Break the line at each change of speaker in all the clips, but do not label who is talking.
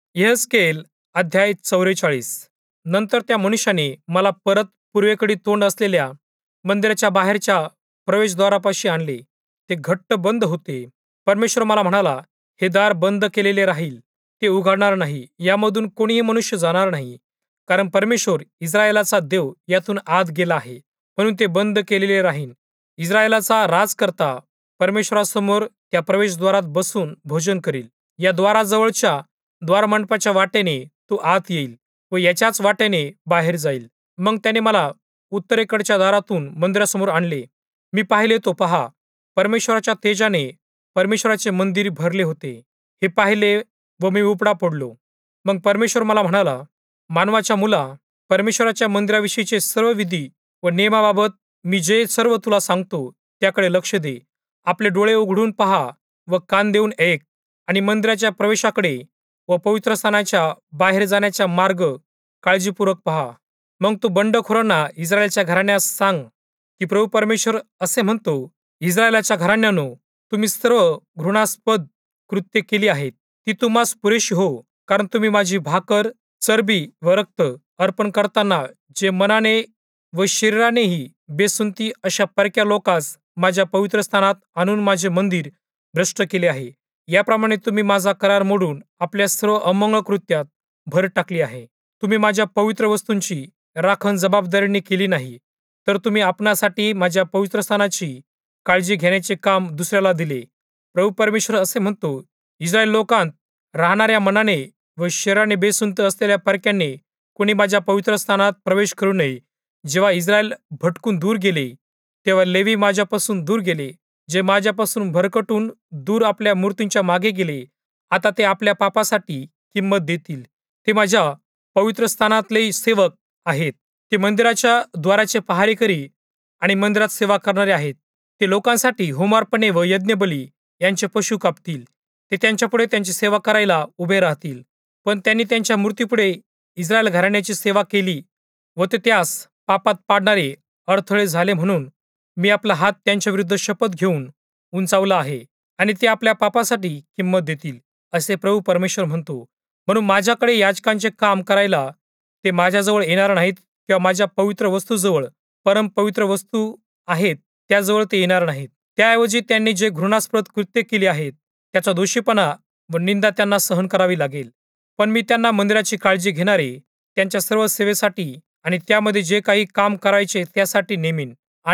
यहेजकेल अध्याय 44. नंतर त्या मनुष्याने मला परत पूर्वेकडे तोंड असलेल्या मंदिराच्या बाहेरच्या प्रवेशद्वारापाशी आणले. ते घट्ट बंद होते. परमेश्वर मला म्हणाला, हे दार बंद केलेले राहील, ते उघडणार नाही. यामधून कोणीही मनुष्य जाणार नाही, कारण परमेश्वर इस्रायलाचा देव यातून आत गेला आहे, म्हणून ते बंद केलेले राहील. इस्रायलाचा राजकर्ता परमेश्वरासमोर त्या प्रवेशद्वारात बसून भोजन करील. या द्वाराजवळच्या द्वारमंडपाच्या वाटेने तो आत येईल व याच्याच वाटेने बाहेर जाईल. मग त्याने मला उत्तरेकडच्या दारातून मंदिरासमोर आणले. मी पाहिले तो पहा, परमेश्वराच्या तेजाने परमेश्वराचे मंदिर भरले होते. हे पाहिले व मी उपडा पडलो. मग परमेश्वर मला म्हणाला, मानवाच्या मुला, परमेश्वराच्या मंदिराविषयीचे सर्व विधी व नियमाबाबत मी जे सर्व तुला सांगतो त्याकडे लक्ष दे. आपले डोळे उघडून पहा व कान देऊन ऐक आणि मंदिराच्या प्रवेशाकडे व पवित्रस्थानाच्या बाहेर जाण्याचा मार्ग काळजीपूर्वक पहा. मग तू बंडखोरांना इस्रायलच्या घराण्यास सांग की प्रभू परमेश्वर असे म्हणतो, इस्रायलाच्या घराण्यानो, तुम्ही सर्व घृणास्पद कृत्ये केली आहेत. ती तुम्हास पुरेशी हो, कारण तुम्ही माझी भाकर, चरबी व रक्त अर्पण करताना जे मनाने व शरीरानेही बेसुंती अशा परक्या लोकास माझ्या पवित्र स्थानात आणून माझे मंदिर भ्रष्ट केले आहे. याप्रमाणे तुम्ही माझा करार मोडून आपल्या सर्व अमंगळ कृत्यात भर टाकली आहे. तुम्ही माझ्या पवित्र वस्तूंची राखण जबाबदारीने केली नाही, तर तुम्ही आपणासाठी माझ्या पवित्र स्थानाची काळजी घेण्याचे काम दुसऱ्याला दिले. प्रभू परमेश्वर असे म्हणतो, इस्रायल लोकांत राहणाऱ्या मनाने व शरीराने बेसुंत असलेल्या परक्यांनी कोणी माझ्या पवित्र स्थानात प्रवेश करू नये. जेव्हा इस्रायल भटकून दूर गेले, तेव्हा लेवी माझ्यापासून दूर गेले. जे माझ्यापासून भरकटून दूर आपल्या मूर्तींच्या मागे गेले, आता ते आपल्या पापासाठी किंमत देतील. ते माझ्या पवित्र स्थानातले सेवक आहेत. ते मंदिराच्या द्वाराचे पहारेकरी आणि मंदिरात सेवा करणारे आहेत. ते लोकांसाठी होमार्पणे व यज्ञबली यांचे पशु कापतील. ते त्यांच्यापुढे त्यांची सेवा करायला उभे राहतील. पण त्यांनी त्यांच्या मूर्तीपुढे इस्रायल घराण्याची सेवा केली व ते त्यास पापात पाडणारे अडथळे झाले, म्हणून मी आपला हात त्यांच्या विरुद्ध शपथ घेऊन उंचावला आहे आणि ते आपल्या पापासाठी किंमत देतील, असे प्रभू परमेश्वर म्हणतो. म्हणून माझ्याकडे याजकांचे काम करायला ते माझ्याजवळ येणार नाहीत किंवा माझ्या पवित्र वस्तूजवळ, परमपवित्र वस्तू आहेत त्याजवळ ते येणार नाहीत. त्याऐवजी त्यांनी जे घृणास्पद कृत्य केली आहेत त्याचा दोषीपणा व निंदा त्यांना सहन करावी लागेल. पण मी त्यांना मंदिराची काळजी घेणारे, त्यांच्या सर्व सेवेसाठी आणि त्यामध्ये जे काही काम करायचे त्यासाठी नेमीन.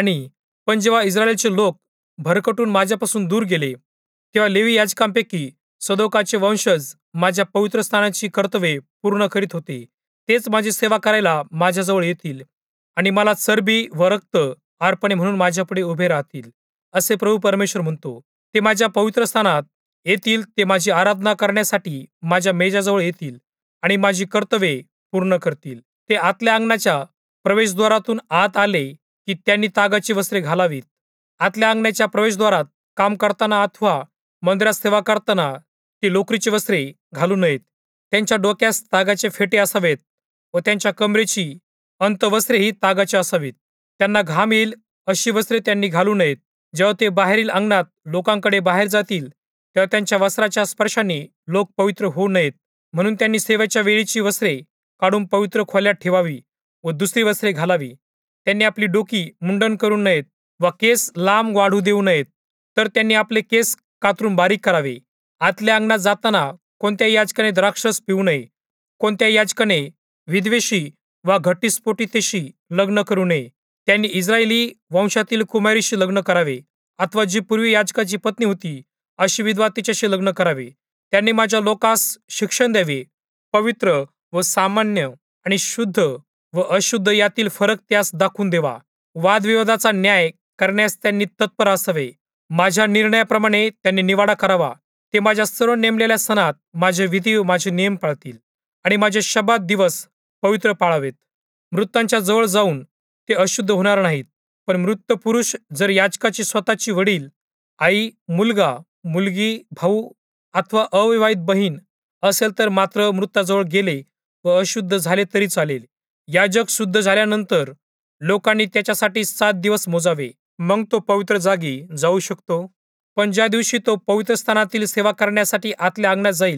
पण जेव्हा इस्रायलचे लोक भरकटून माझ्यापासून दूर गेले, तेव्हा लेवी याजकांपैकी सदोकाचे वंशज माझ्या पवित्र स्थानाची कर्तव्ये पूर्ण करीत होते. तेच माझी सेवा करायला माझ्याजवळ येतील आणि मला चरबी व रक्त अर्पणे म्हणून माझ्यापुढे उभे राहतील, असे प्रभू परमेश्वर म्हणतो. ते माझ्या पवित्र स्थानात येतील. ते माझी आराधना करण्यासाठी माझ्या मेजाजवळ येतील आणि माझी कर्तव्ये पूर्ण करतील. ते आतल्या अंगणाच्या प्रवेशद्वारातून आत आले की त्यांनी तागाची वस्त्रे घालावीत. आतल्या अंगणाच्या प्रवेशद्वारात काम करताना अथवा मंदिरात सेवा करताना ते लोकरीची वस्त्रे घालू नयेत. त्यांच्या डोक्यास तागाचे फेटे असावेत व त्यांच्या कमरेची अंतवस्त्रेही तागाची असावीत. त्यांना घाम येईल अशी वस्त्रे त्यांनी घालू नयेत. जेव्हा ते बाहेरील अंगणात लोकांकडे बाहेर जातील, तेव्हा त्यांच्या वस्त्राच्या स्पर्शाने लोक पवित्र होऊ नयेत, म्हणून त्यांनी सेवेच्या वेळीची वस्त्रे काढून पवित्र खोल्यात ठेवावी व दुसरी वस्त्रे घालावी. त्यांनी आपली डोकी मुंडन करू नयेत व केस लांब वाढू देऊ नयेत, तर त्यांनी आपले केस कातरून बारीक करावे. आतल्या अंगणात जाताना कोणत्याही याजकाने द्राक्षरस पिऊ नये. कोणत्याही याजकाने विधवेशी वा घटस्फोटितेशी लग्न करू नये. त्यांनी इस्रायली वंशातील कुमारीशी लग्न करावे, अथवा जी पूर्वी याजकाची पत्नी होती अशी विधवा तिच्याशी लग्न करावे. त्यांनी माझ्या लोकास शिक्षण द्यावे. पवित्र व सामान्य आणि शुद्ध व अशुद्ध यातील फरक त्यास दाखवून देवा. वादविवादाचा न्याय करण्यास त्यांनी तत्पर असावे. माझ्या निर्णयाप्रमाणे त्यांनी निवाडा करावा. ते माझ्या सर्व नेमलेल्या सणात माझे विधी व माझे नियम पाळतील आणि माझे शब्बात दिवस पवित्र पाळावेत. मृतांच्या जवळ जाऊन ते अशुद्ध होणार नाहीत. पण मृत पुरुष जर याजकाची स्वतःची वडील, आई, मुलगा, मुलगी, भाऊ अथवा अविवाहित बहीण असेल तर मात्र मृताजवळ गेले व अशुद्ध झाले तरी चालेल. याजक शुद्ध झाल्यानंतर लोकांनी त्याच्यासाठी 7 दिवस मोजावे. मग तो पवित्र जागी जाऊ शकतो. पण ज्या दिवशी तो पवित्र स्थानातील सेवा करण्यासाठी आतल्या अंगणात जाईल,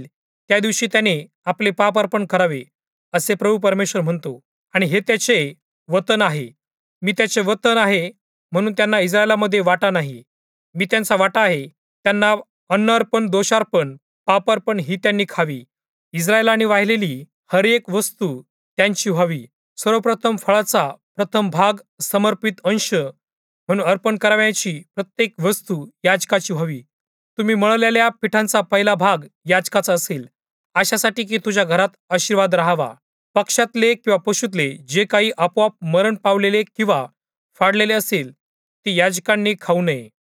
त्या दिवशी त्याने आपले पाप अर्पण करावे, असे प्रभू परमेश्वर म्हणतो. आणि हे त्याचे वतन आहे. मी त्याचे वतन आहे, म्हणून त्यांना इस्रायलामध्ये वाटा नाही. मी त्यांचा वाटा आहे. त्यांना अन्न अर्पण, दोषार्पण, पापार्पण ही त्यांनी खावी. इस्रायलाने वाहिलेली हर एक वस्तू त्यांची व्हावी. सर्वप्रथम फळाचा प्रथम भाग समर्पित अंश म्हणून अर्पण करावयाची प्रत्येक वस्तू याजकाची व्हावी. तुम्ही मळलेल्या पिठांचा पहिला भाग याजकाचा असेल, अशासाठी की तुझ्या घरात आशीर्वाद राहावा. पक्षातले किंवा पशुतले जे काही आपोआप मरण पावलेले किंवा फाडलेले असेल, ते याजकांनी खाऊ नये.